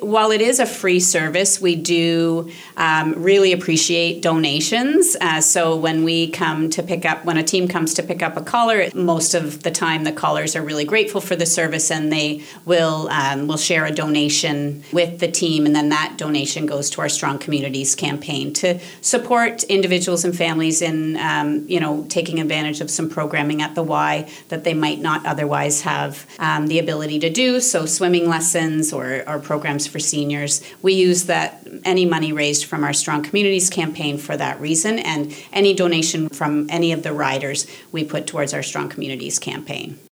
While it is a free service, we do really appreciate donations. So when a team comes to pick up a collar, most of the time the callers are really grateful for the service, and they will share a donation with the team, and then that donation goes to our Strong Communities campaign to support individuals and families in taking advantage of some programming at the Y that they might not otherwise have the ability to do. So swimming lessons or programs for seniors. We use any money raised from our Strong Communities campaign for that reason, and any donation from any of the riders we put towards our Strong Communities campaign.